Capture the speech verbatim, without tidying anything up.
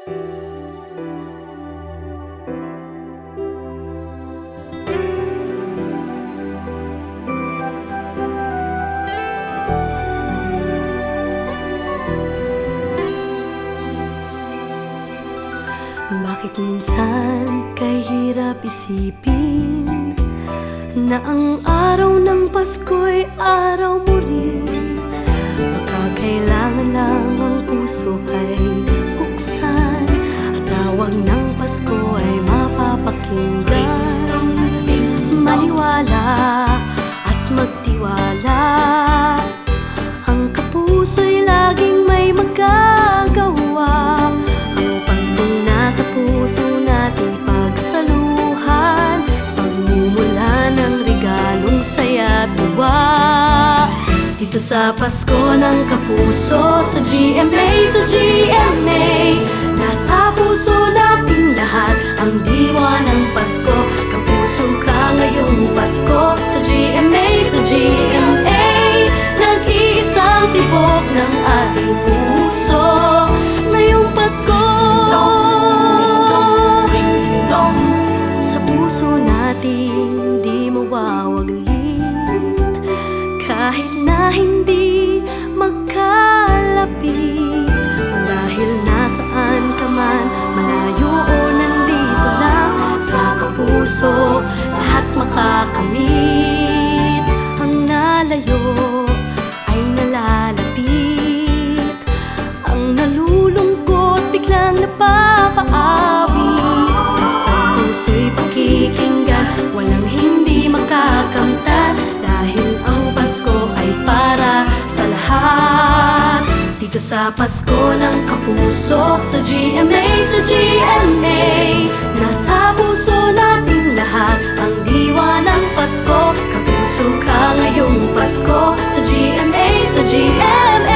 Bakit minsan kahirap isipin na ang araw ng Pasko'y araw mo rin? Baka kailangan lang ang puso ay buksan at tawag ng Pasko ay mapapakinggan. Maniwala at magtiwala, ang kapuso'y laging may magagawa. Sa puso nating pagsaluhan, pagmumula ng regalong saya't tuwa. Dito sa Pasko ng Kapuso, sa G M A, sa G M A, nasa puso nating lahat ang diwa ng Pasko. Kapuso ka ngayong Pasko, sa G M A, sa G M A, nag-iisang tibok ng ating puso ngayong Pasko. Sa puso natin di mawawaglit, kahit na hindi makalapit. Dahil nasaan ka man, malayo o nandito lang, sa kapuso lahat makakamit. Ang nalayo ay nalalapit, ang nalulungkot biglang napapaawit. Basta puso'y pakikinggan, walang hindi makakamtan, dahil ang Pasko ay para sa lahat. Dito sa Pasko ng Kapuso, sa G M A, sa G M A, nasa puso nating lahat ang diwa ng Pasko. Kapuso ka ngayong Pasko, sa G M A, sa G M A,